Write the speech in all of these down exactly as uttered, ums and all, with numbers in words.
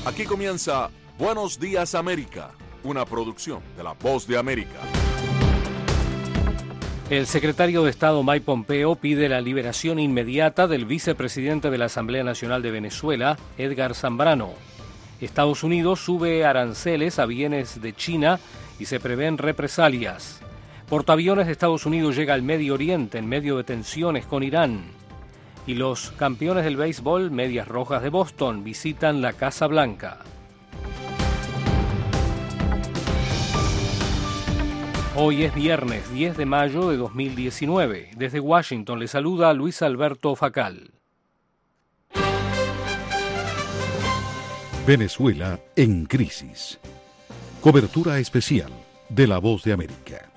Aquí comienza Buenos Días América, una producción de La Voz de América. El secretario de Estado Mike Pompeo pide la liberación inmediata del vicepresidente de la Asamblea Nacional de Venezuela, Edgar Zambrano. Estados Unidos sube aranceles a bienes de China y se prevén represalias. Portaaviones de Estados Unidos llega al Medio Oriente en medio de tensiones con Irán. Y los campeones del béisbol, Medias Rojas de Boston, visitan la Casa Blanca. Hoy es viernes diez de mayo de dos mil diecinueve. Desde Washington le saluda Luis Alberto Facal. Venezuela en crisis. Cobertura especial de La Voz de América.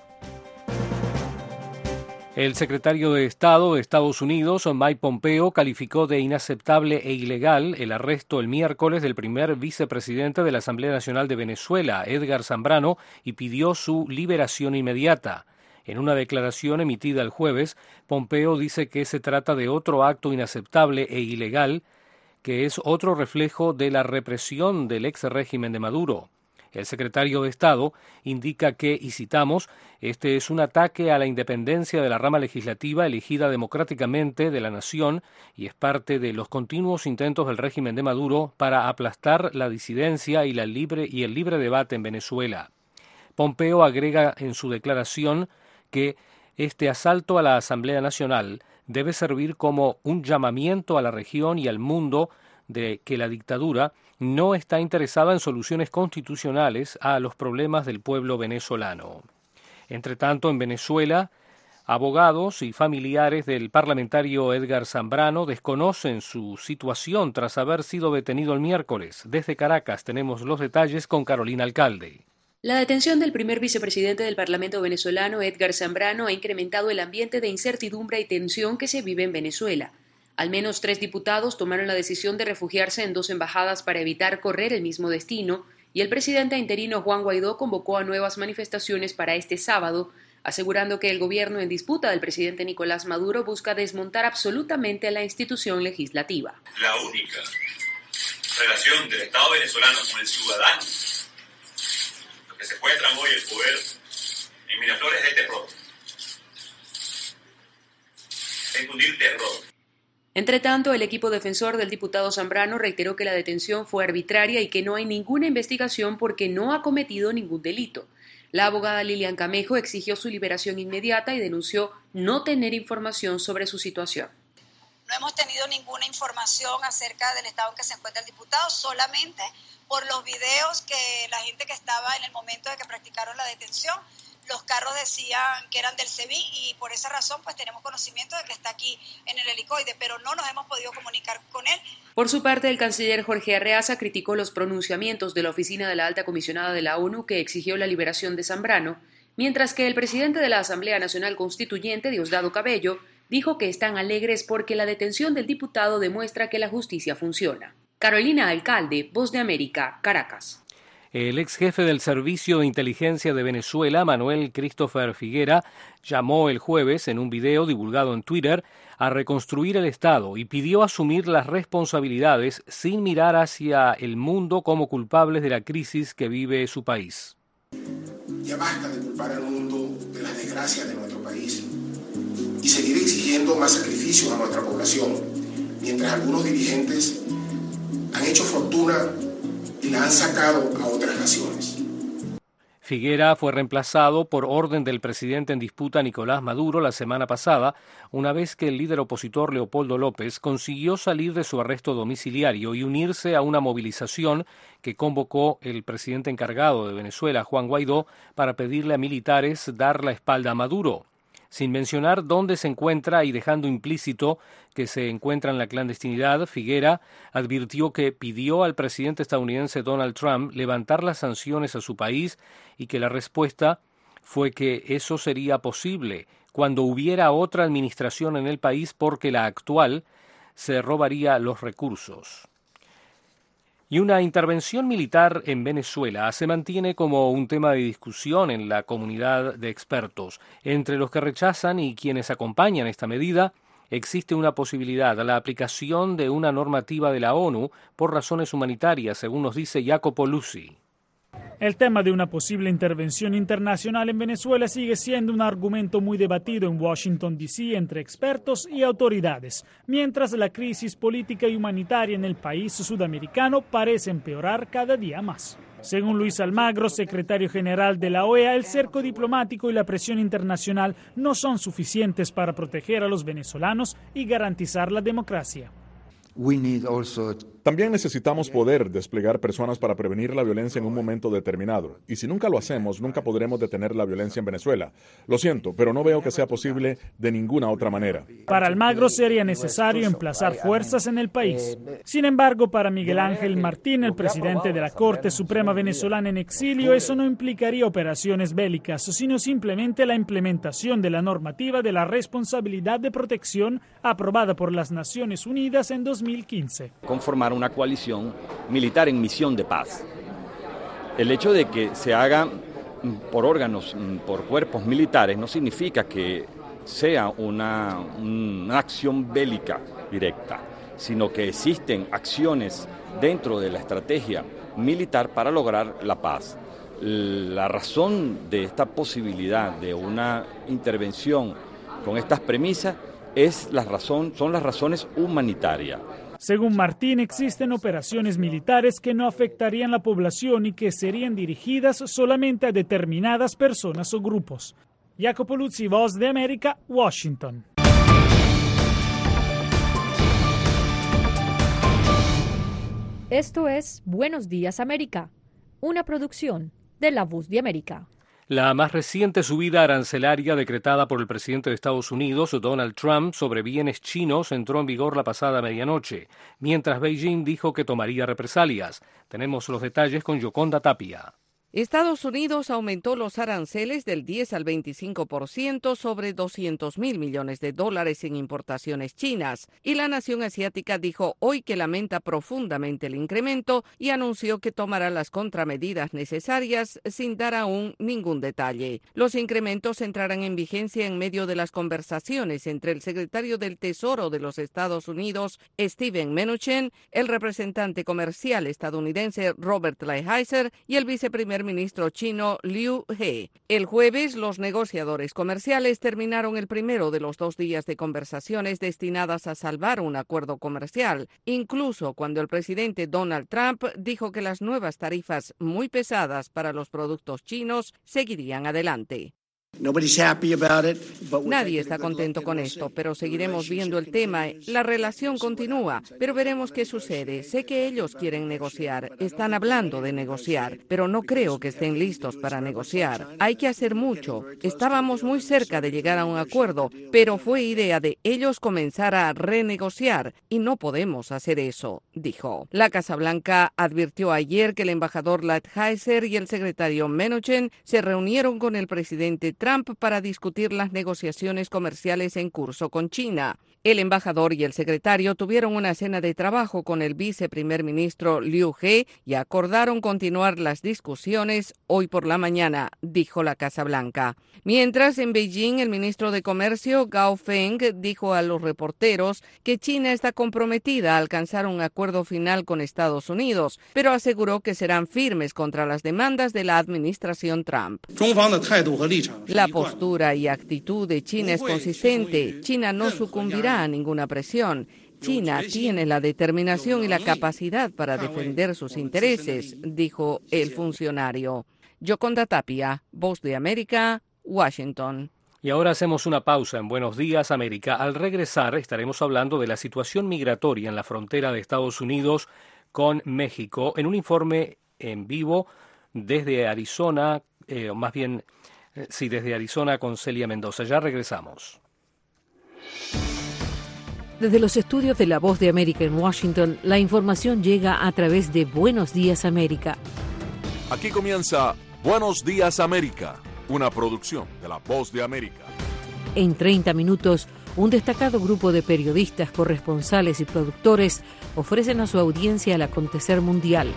El secretario de Estado de Estados Unidos, Mike Pompeo, calificó de inaceptable e ilegal el arresto el miércoles del primer vicepresidente de la Asamblea Nacional de Venezuela, Edgar Zambrano, y pidió su liberación inmediata. En una declaración emitida el jueves, Pompeo dice que se trata de otro acto inaceptable e ilegal, que es otro reflejo de la represión del ex régimen de Maduro. El secretario de Estado indica que, y citamos, este es un ataque a la independencia de la rama legislativa elegida democráticamente de la nación y es parte de los continuos intentos del régimen de Maduro para aplastar la disidencia y, la libre, y el libre debate en Venezuela. Pompeo agrega en su declaración que este asalto a la Asamblea Nacional debe servir como un llamamiento a la región y al mundo de que la dictadura no está interesada en soluciones constitucionales a los problemas del pueblo venezolano. Entre tanto, en Venezuela, abogados y familiares del parlamentario Edgar Zambrano desconocen su situación tras haber sido detenido el miércoles. Desde Caracas tenemos los detalles con Carolina Alcalde. La detención del primer vicepresidente del Parlamento venezolano, Edgar Zambrano, ha incrementado el ambiente de incertidumbre y tensión que se vive en Venezuela. Al menos tres diputados tomaron la decisión de refugiarse en dos embajadas para evitar correr el mismo destino, y el presidente interino Juan Guaidó convocó a nuevas manifestaciones para este sábado, asegurando que el gobierno en disputa del presidente Nicolás Maduro busca desmontar absolutamente a la institución legislativa. La única relación del Estado venezolano con el ciudadano, lo que se encuentra hoy el poder en Miraflores, es de terror. Es infundir terror. Entre tanto, el equipo defensor del diputado Zambrano reiteró que la detención fue arbitraria y que no hay ninguna investigación porque no ha cometido ningún delito. La abogada Lilian Camejo exigió su liberación inmediata y denunció no tener información sobre su situación. No hemos tenido ninguna información acerca del estado en que se encuentra el diputado, solamente por los videos que la gente que estaba en el momento de que practicaron la detención, los carros decían que eran del SEBIN y por esa razón pues tenemos conocimiento de que está aquí en el helicoide, pero no nos hemos podido comunicar con él. Por su parte, el canciller Jorge Arreaza criticó los pronunciamientos de la oficina de la alta comisionada de la ONU que exigió la liberación de Zambrano, mientras que el presidente de la Asamblea Nacional Constituyente, Diosdado Cabello, dijo que están alegres porque la detención del diputado demuestra que la justicia funciona. Carolina Alcalde, Voz de América, Caracas. El ex jefe del Servicio de Inteligencia de Venezuela, Manuel Christopher Figuera, llamó el jueves, en un video divulgado en Twitter, a reconstruir el Estado y pidió asumir las responsabilidades sin mirar hacia el mundo como culpables de la crisis que vive su país. Ya basta de culpar al mundo de las desgracias de nuestro país y seguir exigiendo más sacrificios a nuestra población, mientras algunos dirigentes han hecho fortuna y la han sacado a otras naciones. Figuera fue reemplazado por orden del presidente en disputa Nicolás Maduro la semana pasada, una vez que el líder opositor Leopoldo López consiguió salir de su arresto domiciliario y unirse a una movilización que convocó el presidente encargado de Venezuela, Juan Guaidó, para pedirle a militares dar la espalda a Maduro. Sin mencionar dónde se encuentra y dejando implícito que se encuentra en la clandestinidad, Figuera advirtió que pidió al presidente estadounidense Donald Trump levantar las sanciones a su país y que la respuesta fue que eso sería posible cuando hubiera otra administración en el país porque la actual se robaría los recursos. Y una intervención militar en Venezuela se mantiene como un tema de discusión en la comunidad de expertos. Entre los que rechazan y quienes acompañan esta medida existe una posibilidad, la aplicación de una normativa de la ONU por razones humanitarias, según nos dice Jacopo Luzzi. El tema de una posible intervención internacional en Venezuela sigue siendo un argumento muy debatido en Washington, D C entre expertos y autoridades, mientras la crisis política y humanitaria en el país sudamericano parece empeorar cada día más. Según Luis Almagro, secretario general de la O E A, el cerco diplomático y la presión internacional no son suficientes para proteger a los venezolanos y garantizar la democracia. También necesitamos poder desplegar personas para prevenir la violencia en un momento determinado. Y si nunca lo hacemos, nunca podremos detener la violencia en Venezuela. Lo siento, pero no veo que sea posible de ninguna otra manera. Para Almagro sería necesario emplazar fuerzas en el país. Sin embargo, para Miguel Ángel Martín, el presidente de la Corte Suprema venezolana en exilio, eso no implicaría operaciones bélicas, sino simplemente la implementación de la normativa de la responsabilidad de protección aprobada por las Naciones Unidas en dos mil quince. Conformar una coalición militar en misión de paz. El hecho de que se haga por órganos, por cuerpos militares, no significa que sea una, una acción bélica directa, sino que existen acciones dentro de la estrategia militar para lograr la paz. La razón de esta posibilidad de una intervención con estas premisas es la razón, son las razones humanitarias. Según Martín, existen operaciones militares que no afectarían la población y que serían dirigidas solamente a determinadas personas o grupos. Jacopo Luzzi, Voz de América, Washington. Esto es Buenos Días América, una producción de La Voz de América. La más reciente subida arancelaria decretada por el presidente de Estados Unidos, Donald Trump, sobre bienes chinos entró en vigor la pasada medianoche, mientras Beijing dijo que tomaría represalias. Tenemos los detalles con Yoconda Tapia. Estados Unidos aumentó los aranceles del diez al veinticinco por ciento sobre doscientos mil millones de dólares en importaciones chinas, y la nación asiática dijo hoy que lamenta profundamente el incremento y anunció que tomará las contramedidas necesarias sin dar aún ningún detalle. Los incrementos entrarán en vigencia en medio de las conversaciones entre el secretario del Tesoro de los Estados Unidos, Steven Mnuchin, el representante comercial estadounidense Robert Lighthizer y el viceprimer ministro chino Liu He. El jueves, los negociadores comerciales terminaron el primero de los dos días de conversaciones destinadas a salvar un acuerdo comercial, incluso cuando el presidente Donald Trump dijo que las nuevas tarifas muy pesadas para los productos chinos seguirían adelante. Nadie está contento con esto, pero seguiremos viendo el tema. La relación continúa, pero veremos qué sucede. Sé que ellos quieren negociar, están hablando de negociar, pero no creo que estén listos para negociar. Hay que hacer mucho. Estábamos muy cerca de llegar a un acuerdo, pero fue idea de ellos comenzar a renegociar y no podemos hacer eso, dijo. La Casa Blanca advirtió ayer que el embajador Lighthizer y el secretario Mnuchin se reunieron con el presidente Trump para discutir las negociaciones comerciales en curso con China. El embajador y el secretario tuvieron una cena de trabajo con el viceprimer ministro Liu He y acordaron continuar las discusiones hoy por la mañana, dijo la Casa Blanca. Mientras, en Beijing, el ministro de Comercio, Gao Feng, dijo a los reporteros que China está comprometida a alcanzar un acuerdo final con Estados Unidos, pero aseguró que serán firmes contra las demandas de la administración Trump. La postura y actitud de China es consistente. China no sucumbirá a ninguna presión. China tiene la determinación y la capacidad para defender sus intereses, dijo el funcionario. Yoconda Tapia, Voz de América, Washington. Y ahora hacemos una pausa en Buenos Días América. Al regresar estaremos hablando de la situación migratoria en la frontera de Estados Unidos con México en un informe en vivo desde Arizona, eh, más bien, eh, sí, desde Arizona con Celia Mendoza. Ya regresamos. Desde los estudios de La Voz de América en Washington, la información llega a través de Buenos Días América. Aquí comienza Buenos Días América, una producción de La Voz de América. En treinta minutos, un destacado grupo de periodistas, corresponsales y productores ofrecen a su audiencia el acontecer mundial.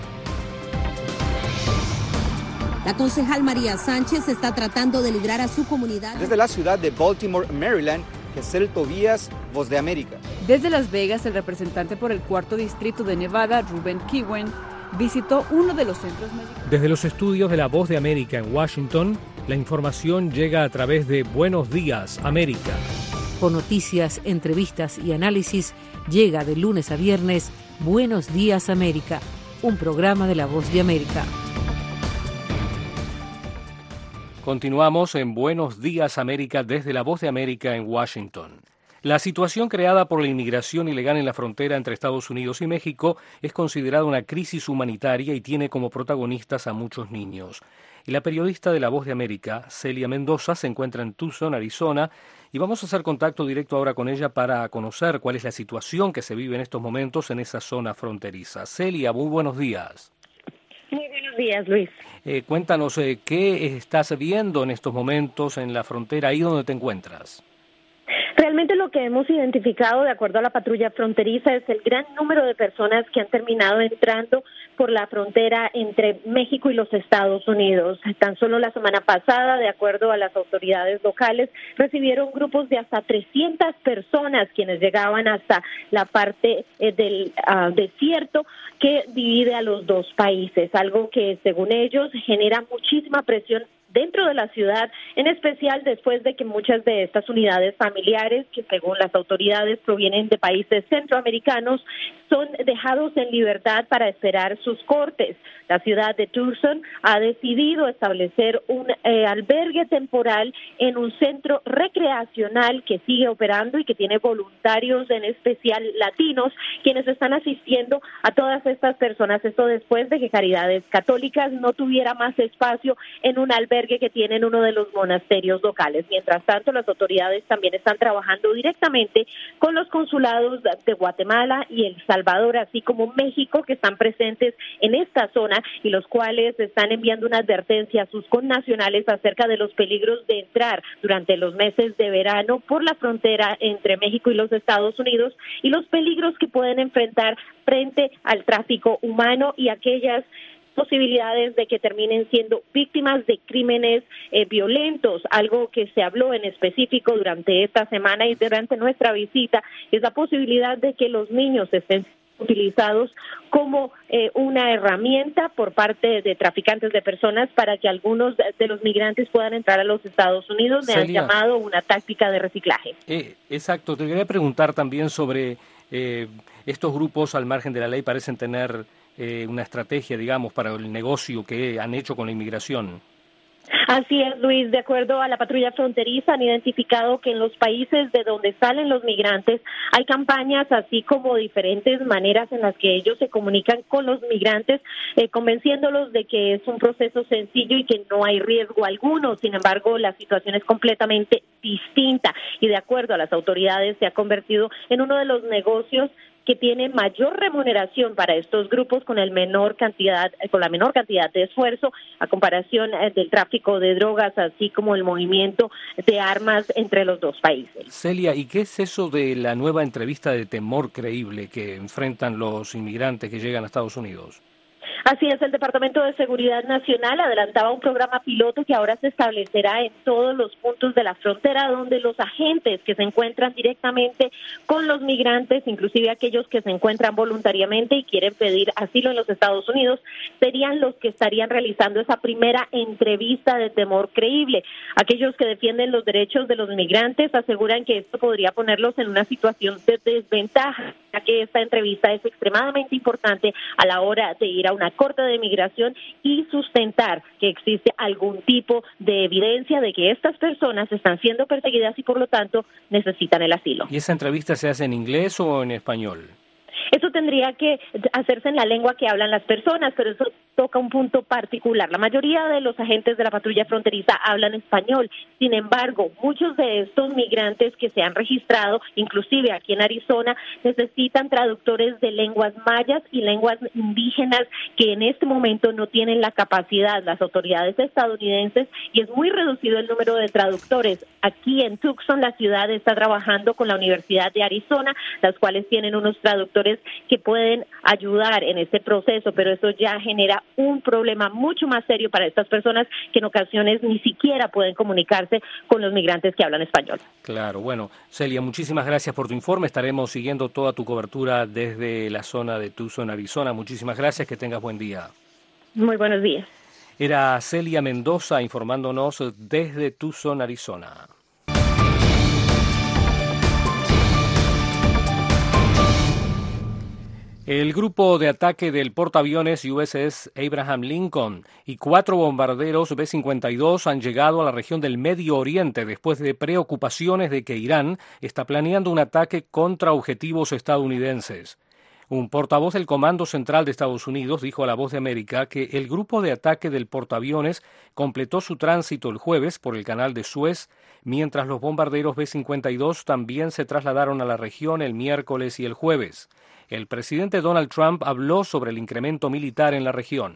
La concejal María Sánchez está tratando de librar a su comunidad. Desde la ciudad de Baltimore, Maryland, Gesell Tobías, Voz de América. Desde Las Vegas, el representante por el cuarto distrito de Nevada, Ruben Kiwen, visitó uno de los centros médicos. Desde los estudios de La Voz de América en Washington, la información llega a través de Buenos Días, América. Con noticias, entrevistas y análisis, llega de lunes a viernes Buenos Días, América, un programa de La Voz de América. Continuamos en Buenos Días, América, desde La Voz de América en Washington. La situación creada por la inmigración ilegal en la frontera entre Estados Unidos y México es considerada una crisis humanitaria y tiene como protagonistas a muchos niños. Y la periodista de La Voz de América, Celia Mendoza, se encuentra en Tucson, Arizona, y vamos a hacer contacto directo ahora con ella para conocer cuál es la situación que se vive en estos momentos en esa zona fronteriza. Celia, muy buenos días. Muy buenos días, Luis. Eh, cuéntanos, eh, ¿qué estás viendo en estos momentos en la frontera, ahí donde te encuentras? Realmente lo que hemos identificado, de acuerdo a la patrulla fronteriza, es el gran número de personas que han terminado entrando por la frontera entre México y los Estados Unidos. Tan solo la semana pasada, de acuerdo a las autoridades locales, recibieron grupos de hasta trescientas personas quienes llegaban hasta la parte eh, del uh, desierto que divide a los dos países, algo que según ellos genera muchísima presión dentro de la ciudad, en especial después de que muchas de estas unidades familiares, que según las autoridades provienen de países centroamericanos, son dejados en libertad para esperar sus cortes. La ciudad de Tucson ha decidido establecer un eh, albergue temporal en un centro recreacional que sigue operando y que tiene voluntarios, en especial latinos, quienes están asistiendo a todas estas personas. Esto después de que Caridades Católicas no tuviera más espacio en un albergue que tiene en uno de los monasterios locales. Mientras tanto, las autoridades también están trabajando directamente con los consulados de Guatemala y El Salvador, así como México, que están presentes en esta zona y los cuales están enviando una advertencia a sus connacionales acerca de los peligros de entrar durante los meses de verano por la frontera entre México y los Estados Unidos y los peligros que pueden enfrentar frente al tráfico humano y aquellas posibilidades de que terminen siendo víctimas de crímenes eh, violentos. Algo que se habló en específico durante esta semana y durante nuestra visita es la posibilidad de que los niños estén utilizados como eh, una herramienta por parte de traficantes de personas para que algunos de los migrantes puedan entrar a los Estados Unidos. Me han llamado una táctica de reciclaje. Eh, exacto. Te quería preguntar también sobre eh, estos grupos al margen de la ley parecen tener eh, una estrategia, digamos, para el negocio que han hecho con la inmigración. Así es, Luis. De acuerdo a la patrulla fronteriza, han identificado que en los países de donde salen los migrantes hay campañas, así como diferentes maneras en las que ellos se comunican con los migrantes, eh, convenciéndolos de que es un proceso sencillo y que no hay riesgo alguno. Sin embargo, la situación es completamente distinta y, de acuerdo a las autoridades, se ha convertido en uno de los negocios que tiene mayor remuneración para estos grupos con el menor cantidad, con la menor cantidad de esfuerzo a comparación del tráfico de drogas, así como el movimiento de armas entre los dos países. Celia, ¿y qué es eso de la nueva entrevista de temor creíble que enfrentan los inmigrantes que llegan a Estados Unidos? Así es, el Departamento de Seguridad Nacional adelantaba un programa piloto que ahora se establecerá en todos los puntos de la frontera, donde los agentes que se encuentran directamente con los migrantes, inclusive aquellos que se encuentran voluntariamente y quieren pedir asilo en los Estados Unidos, serían los que estarían realizando esa primera entrevista de temor creíble. Aquellos que defienden los derechos de los migrantes aseguran que esto podría ponerlos en una situación de desventaja, ya que esta entrevista es extremadamente importante a la hora de ir a una corte de migración y sustentar que existe algún tipo de evidencia de que estas personas están siendo perseguidas y por lo tanto necesitan el asilo. ¿Y esa entrevista se hace en inglés o en español? Eso tendría que hacerse en la lengua que hablan las personas, pero eso toca un punto particular. La mayoría de los agentes de la patrulla fronteriza hablan español. Sin embargo, muchos de estos migrantes que se han registrado, inclusive aquí en Arizona, necesitan traductores de lenguas mayas y lenguas indígenas que en este momento no tienen la capacidad las autoridades estadounidenses y es muy reducido el número de traductores. Aquí en Tucson, la ciudad está trabajando con la Universidad de Arizona, las cuales tienen unos traductores actores que pueden ayudar en este proceso, pero eso ya genera un problema mucho más serio para estas personas que en ocasiones ni siquiera pueden comunicarse con los migrantes que hablan español. Claro, bueno, Celia, muchísimas gracias por tu informe. Estaremos siguiendo toda tu cobertura desde la zona de Tucson, Arizona. Muchísimas gracias, que tengas buen día. Muy buenos días. Era Celia Mendoza informándonos desde Tucson, Arizona. El grupo de ataque del portaaviones U S S Abraham Lincoln y cuatro bombarderos B cincuenta y dos han llegado a la región del Medio Oriente después de preocupaciones de que Irán está planeando un ataque contra objetivos estadounidenses. Un portavoz del Comando Central de Estados Unidos dijo a La Voz de América que el grupo de ataque del portaaviones completó su tránsito el jueves por el canal de Suez, mientras los bombarderos B cincuenta y dos también se trasladaron a la región el miércoles y el jueves. El presidente Donald Trump habló sobre el incremento militar en la región.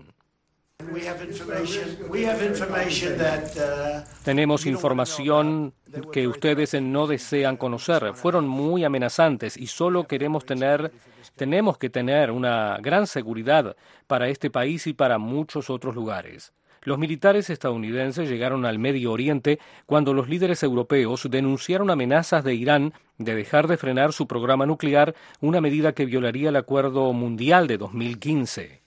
Tenemos información que ustedes no desean conocer. Fueron muy amenazantes y solo queremos tener, tenemos que tener una gran seguridad para este país y para muchos otros lugares. Los militares estadounidenses llegaron al Medio Oriente cuando los líderes europeos denunciaron amenazas de Irán de dejar de frenar su programa nuclear, una medida que violaría el Acuerdo Mundial de dos mil quince.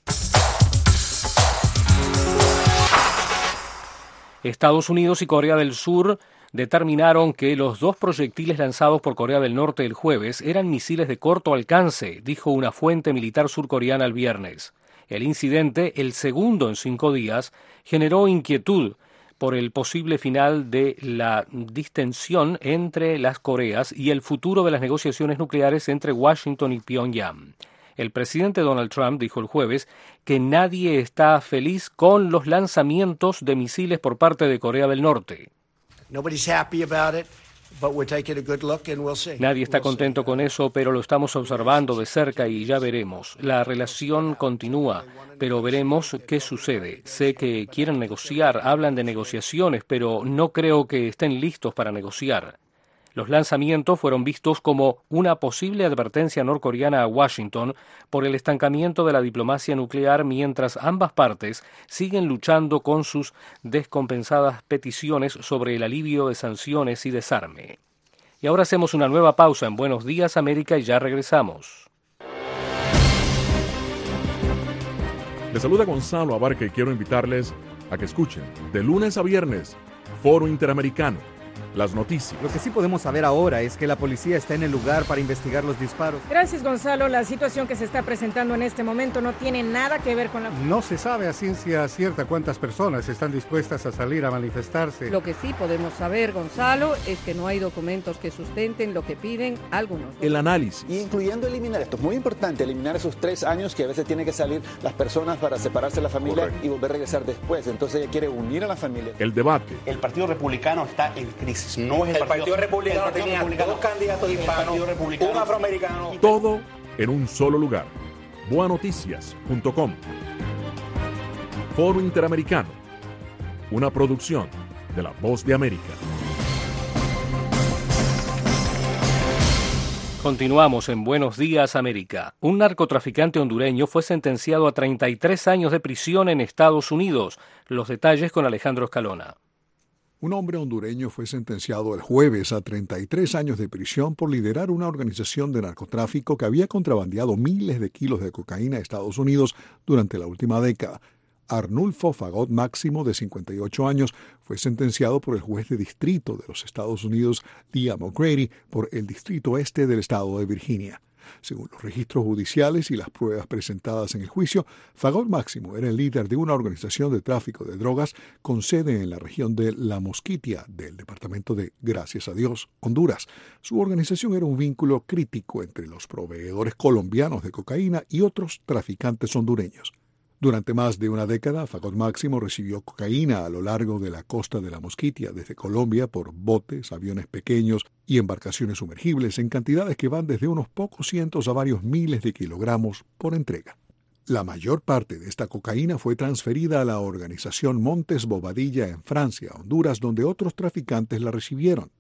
Estados Unidos y Corea del Sur determinaron que los dos proyectiles lanzados por Corea del Norte el jueves eran misiles de corto alcance, dijo una fuente militar surcoreana el viernes. El incidente, el segundo en cinco días, generó inquietud por el posible final de la distensión entre las Coreas y el futuro de las negociaciones nucleares entre Washington y Pyongyang. El presidente Donald Trump dijo el jueves que nadie está feliz con los lanzamientos de misiles por parte de Corea del Norte. Nobody's happy about it. But we're taking a good look and we'll see. Nadie está contento con eso, pero lo estamos observando de cerca y ya veremos. La relación continúa, pero veremos qué sucede. Sé que quieren negociar, hablan de negociaciones, pero no creo que estén listos para negociar. Los lanzamientos fueron vistos como una posible advertencia norcoreana a Washington por el estancamiento de la diplomacia nuclear mientras ambas partes siguen luchando con sus descompensadas peticiones sobre el alivio de sanciones y desarme. Y ahora hacemos una nueva pausa en Buenos Días América y ya regresamos. Les saluda Gonzalo Abarca y quiero invitarles a que escuchen de lunes a viernes Foro Interamericano. Las noticias. Lo que sí podemos saber ahora es que la policía está en el lugar para investigar los disparos. Gracias, Gonzalo. La situación que se está presentando en este momento no tiene nada que ver con la... No se sabe a ciencia cierta cuántas personas están dispuestas a salir a manifestarse. Lo que sí podemos saber, Gonzalo, es que no hay documentos que sustenten lo que piden algunos. El análisis. Y incluyendo eliminar, esto es muy importante, eliminar esos tres años que a veces tienen que salir las personas para separarse de la familia. Correcto. Y volver a regresar después. Entonces ella quiere unir a la familia. El debate. El Partido Republicano está en crisis. No es el, el Partido, partido Republicano el partido tenía republicano, dos candidatos hispanos, un afroamericano. Todo en un solo lugar. boa noticias punto com. Foro Interamericano. Una producción de La Voz de América. Continuamos en Buenos Días América. Un narcotraficante hondureño fue sentenciado a treinta y tres años de prisión en Estados Unidos. Los detalles con Alejandro Escalona. Un hombre hondureño fue sentenciado el jueves a treinta y tres años de prisión por liderar una organización de narcotráfico que había contrabandeado miles de kilos de cocaína a Estados Unidos durante la última década. Arnulfo Fagot Máximo, de cincuenta y ocho años, fue sentenciado por el juez de distrito de los Estados Unidos, Liam O'Grady, por el distrito este del estado de Virginia. Según los registros judiciales y las pruebas presentadas en el juicio, Fagot Máximo era el líder de una organización de tráfico de drogas con sede en la región de La Mosquitia del departamento de Gracias a Dios, Honduras. Su organización era un vínculo crítico entre los proveedores colombianos de cocaína y otros traficantes hondureños. Durante más de una década, Fagot Máximo recibió cocaína a lo largo de la costa de La Mosquitia, desde Colombia, por botes, aviones pequeños y embarcaciones sumergibles en cantidades que van desde unos pocos cientos a varios miles de kilogramos por entrega. La mayor parte de esta cocaína fue transferida a la organización Montes Bobadilla en Francia, Honduras, donde otros traficantes la recibieron.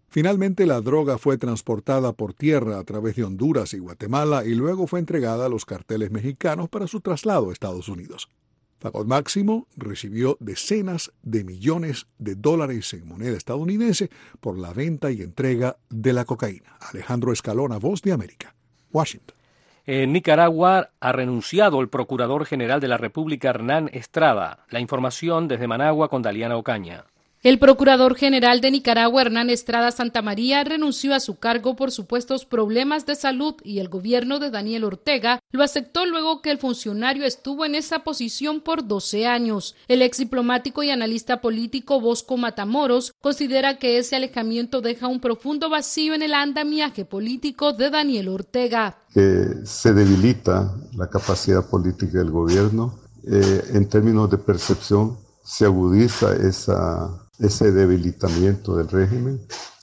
Finalmente, la droga fue transportada por tierra a través de Honduras y Guatemala y luego fue entregada a los carteles mexicanos para su traslado a Estados Unidos. Fagot Máximo recibió decenas de millones de dólares en moneda estadounidense por la venta y entrega de la cocaína. Alejandro Escalona, Voz de América, Washington. En Nicaragua ha renunciado el Procurador General de la República, Hernán Estrada. La información desde Managua con Daliana Ocaña. El Procurador General de Nicaragua, Hernán Estrada Santamaría, renunció a su cargo por supuestos problemas de salud y el gobierno de Daniel Ortega lo aceptó luego que el funcionario estuvo en esa posición por doce años. El ex diplomático y analista político Bosco Matamoros considera que ese alejamiento deja un profundo vacío en el andamiaje político de Daniel Ortega. Que se debilita la capacidad política del gobierno, eh, en términos de percepción se agudiza esa ese debilitamiento del régimen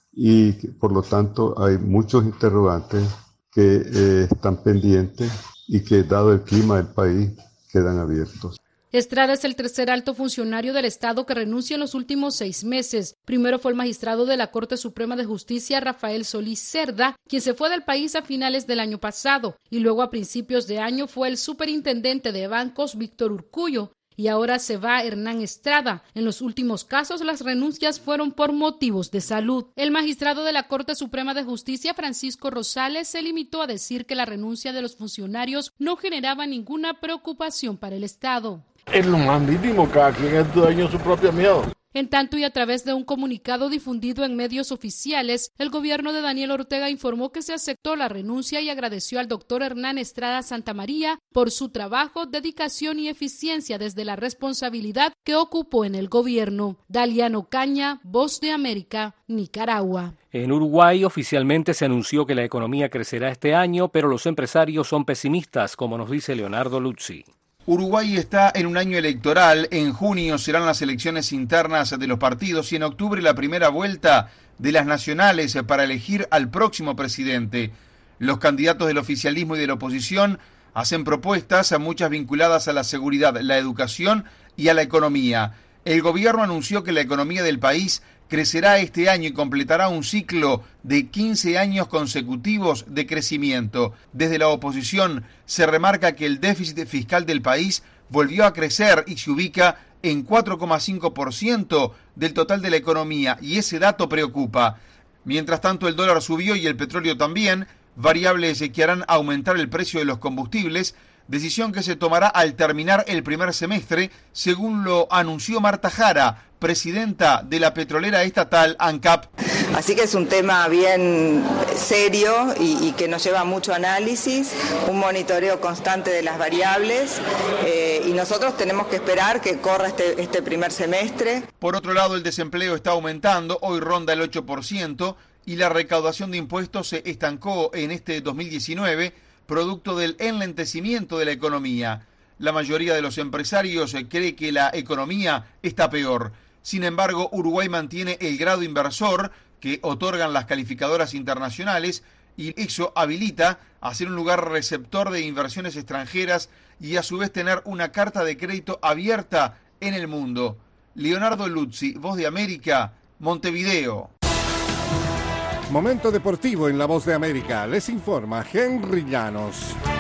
y por lo tanto hay muchos interrogantes que eh, están pendientes y que dado el clima del país quedan abiertos. Estrada es el tercer alto funcionario del Estado que renuncia en los últimos seis meses. Primero fue el magistrado de la Corte Suprema de Justicia, Rafael Solís Cerda, quien se fue del país a finales del año pasado, y luego a principios de año fue el superintendente de bancos, Víctor Urcullo, y ahora se va Hernán Estrada. En los últimos casos, las renuncias fueron por motivos de salud. El magistrado de la Corte Suprema de Justicia, Francisco Rosales, se limitó a decir que la renuncia de los funcionarios no generaba ninguna preocupación para el Estado. Es lo más mínimo, cada quien es dueño de su propio miedo. En tanto, y a través de un comunicado difundido en medios oficiales, el gobierno de Daniel Ortega informó que se aceptó la renuncia y agradeció al doctor Hernán Estrada Santamaría por su trabajo, dedicación y eficiencia desde la responsabilidad que ocupó en el gobierno. Daliana Ocaña, Voz de América, Nicaragua. En Uruguay oficialmente se anunció que la economía crecerá este año, pero los empresarios son pesimistas, como nos dice Leonardo Luzzi. Uruguay está en un año electoral, en junio serán las elecciones internas de los partidos y en octubre la primera vuelta de las nacionales para elegir al próximo presidente. Los candidatos del oficialismo y de la oposición hacen propuestas, muchas vinculadas a la seguridad, la educación y a la economía. El gobierno anunció que la economía del país crecerá este año y completará un ciclo de quince años consecutivos de crecimiento. Desde la oposición se remarca que el déficit fiscal del país volvió a crecer y se ubica en cuatro coma cinco por ciento del total de la economía y ese dato preocupa. Mientras tanto, el dólar subió y el petróleo también, variables que harán aumentar el precio de los combustibles, decisión que se tomará al terminar el primer semestre, según lo anunció Marta Jara, presidenta de la petrolera estatal ANCAP. Así que es un tema bien serio y, y que nos lleva mucho análisis, un monitoreo constante de las variables eh, y nosotros tenemos que esperar que corra este, este primer semestre. Por otro lado, el desempleo está aumentando, hoy ronda el ocho por ciento y la recaudación de impuestos se estancó en este dos mil diecinueve, producto del enlentecimiento de la economía. La mayoría de los empresarios cree que la economía está peor. Sin embargo, Uruguay mantiene el grado inversor que otorgan las calificadoras internacionales y eso habilita a ser un lugar receptor de inversiones extranjeras y a su vez tener una carta de crédito abierta en el mundo. Leonardo Luzzi, Voz de América, Montevideo. Momento deportivo en La Voz de América. Les informa Henry Llanos.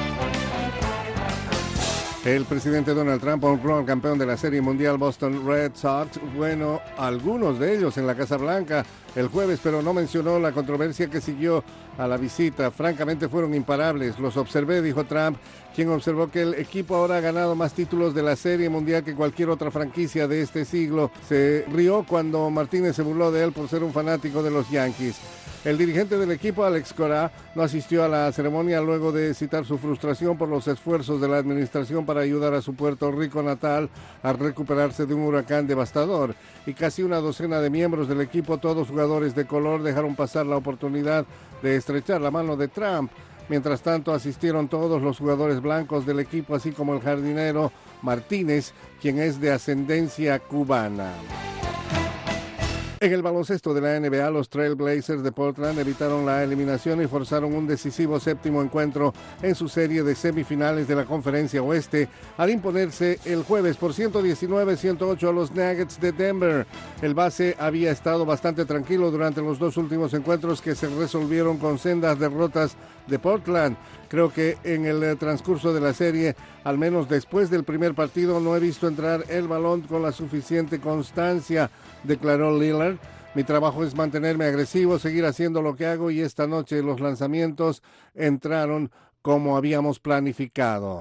El presidente Donald Trump honró al campeón de la Serie Mundial Boston Red Sox, bueno, algunos de ellos en la Casa Blanca el jueves, pero no mencionó la controversia que siguió a la visita. Francamente fueron imparables, los observé, dijo Trump, quien observó que el equipo ahora ha ganado más títulos de la Serie Mundial que cualquier otra franquicia de este siglo. Se rió cuando Martínez se burló de él por ser un fanático de los Yankees. El dirigente del equipo, Alex Cora, no asistió a la ceremonia luego de citar su frustración por los esfuerzos de la administración para ayudar a su Puerto Rico natal a recuperarse de un huracán devastador. Y casi una docena de miembros del equipo, todos jugadores de color, dejaron pasar la oportunidad de estrechar la mano de Trump. Mientras tanto, asistieron todos los jugadores blancos del equipo, así como el jardinero Martínez, quien es de ascendencia cubana. En el baloncesto de la N B A, los Trail Blazers de Portland evitaron la eliminación y forzaron un decisivo séptimo encuentro en su serie de semifinales de la Conferencia Oeste al imponerse el jueves por ciento diecinueve a ciento ocho a los Nuggets de Denver. El base había estado bastante tranquilo durante los dos últimos encuentros que se resolvieron con sendas derrotas de Portland. Creo que en el transcurso de la serie, al menos después del primer partido, no he visto entrar el balón con la suficiente constancia, declaró Lillard. Mi trabajo es mantenerme agresivo, seguir haciendo lo que hago y esta noche los lanzamientos entraron como habíamos planificado.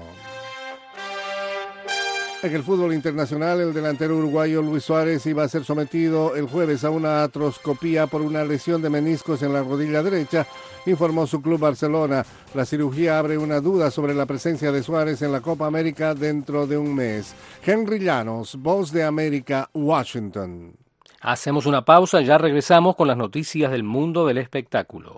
En el fútbol internacional, el delantero uruguayo Luis Suárez iba a ser sometido el jueves a una artroscopía por una lesión de meniscos en la rodilla derecha, informó su club Barcelona. La cirugía abre una duda sobre la presencia de Suárez en la Copa América dentro de un mes. Henry Llanos, Voz de América, Washington. Hacemos una pausa, ya regresamos con las noticias del mundo del espectáculo.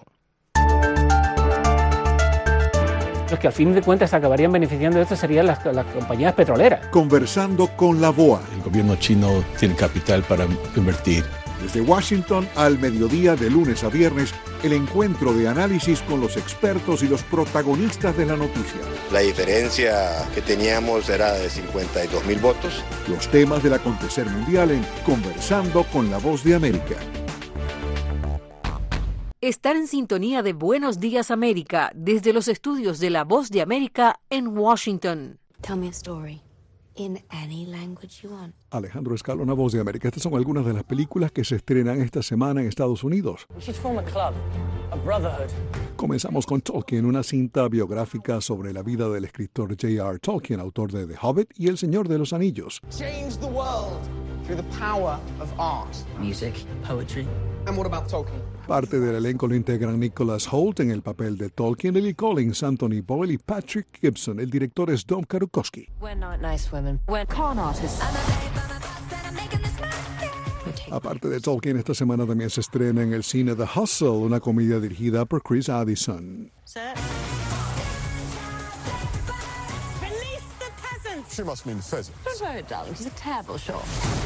Los que al fin de cuentas acabarían beneficiando de esto serían las, las compañías petroleras. Conversando con la B O A. El gobierno chino tiene capital para invertir. Desde Washington al mediodía de lunes a viernes, el encuentro de análisis con los expertos y los protagonistas de la noticia. La diferencia que teníamos era de cincuenta y dos mil votos. Los temas del acontecer mundial en Conversando con la Voz de América. Estar en sintonía de Buenos Días América desde los estudios de La Voz de América en Washington. Tell me a story in any language you want. Alejandro Escalona, Voz de América. Estas son algunas de las películas que se estrenan esta semana en Estados Unidos. We should form a club, a brotherhood. Comenzamos con Tolkien, una cinta biográfica sobre la vida del escritor J R Tolkien, autor de The Hobbit y El Señor de los Anillos. Change the world through the power of art. Music, poetry. And what about Tolkien? Parte del elenco lo integran Nicholas Hoult en el papel de Tolkien, Lily Collins, Anthony Boyle y Patrick Gibson. El director es Dom Karukowski. We're not nice women. We're con artists. Aparte de Tolkien, esta semana también se estrena en el cine The Hustle, una comedia dirigida por Chris Addison. Release the peasants! She must mean pheasant. Don't worry, darling. She's a terrible shot.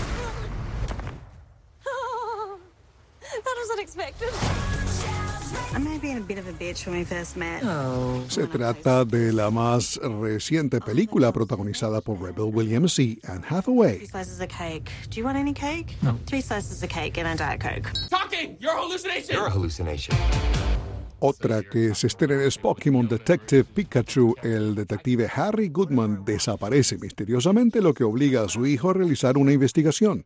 That was unexpected. I may have been a bit of a bitch when we first met. Oh. Se trata de la más reciente película protagonizada por Rebel Williams y Anne Hathaway. Three slices of cake. Do you want any cake? No. Three slices of cake and a Diet Coke. Talking! You're a hallucination! You're a hallucination. Otra que se estrena es Pokémon Detective Pikachu. El detective Harry Goodman desaparece misteriosamente, lo que obliga a su hijo a realizar una investigación.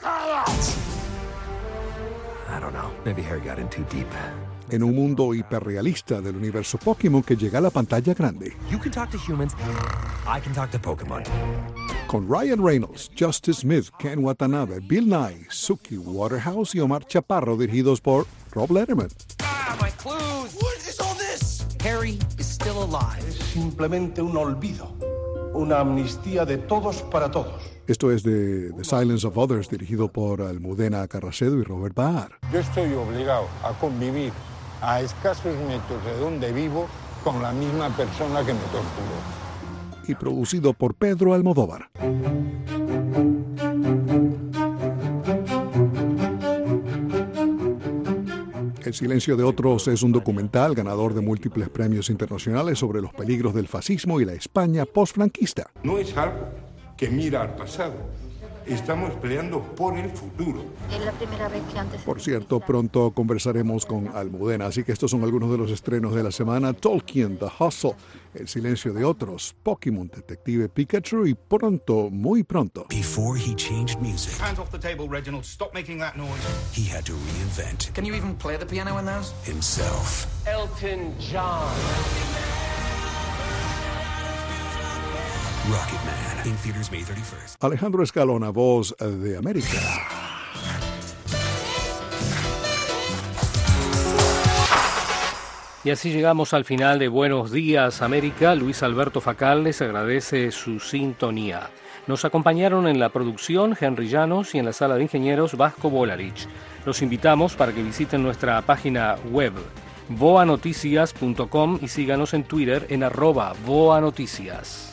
Maybe Harry got in too deep. En un mundo hiperrealista del universo Pokémon que llega a la pantalla grande. You can talk to humans. I can talk to Pokémon. Con Ryan Reynolds, Justice Smith, Ken Watanabe, Bill Nye, Suki Waterhouse y Omar Chaparro, dirigidos por Rob Letterman. Ah, my clues! What is all this? Harry is still alive. Es simplemente un olvido. Una amnistía de todos para todos. Esto es de The Silence of Others, dirigido por Almudena Carracedo y Robert Baar. Yo estoy obligado a convivir a escasos metros de donde vivo con la misma persona que me torturó. Y producido por Pedro Almodóvar. El silencio de otros es un documental ganador de múltiples premios internacionales sobre los peligros del fascismo y la España postfranquista. No es algo que mira al pasado. Estamos peleando por el futuro. Es la primera vez que antes... Por cierto, pronto conversaremos con Almudena, así que estos son algunos de los estrenos de la semana. Tolkien, The Hustle, El silencio de otros, Pokémon Detective Pikachu y pronto, muy pronto. Before he changed music, Hands off the table, Reginald. Stop making that noise. he had to reinvent Can you even play the piano in those? himself. Elton John. Rocket Man, in theaters May thirty-first. Alejandro Escalona, Voz de América. Y así llegamos al final de Buenos Días América. Luis Alberto Facal les agradece su sintonía. Nos acompañaron en la producción Henry Llanos y en la sala de ingenieros Vasco Bolarich. Los invitamos para que visiten nuestra página web voa noticias punto com y síganos en Twitter en arroba voa noticias.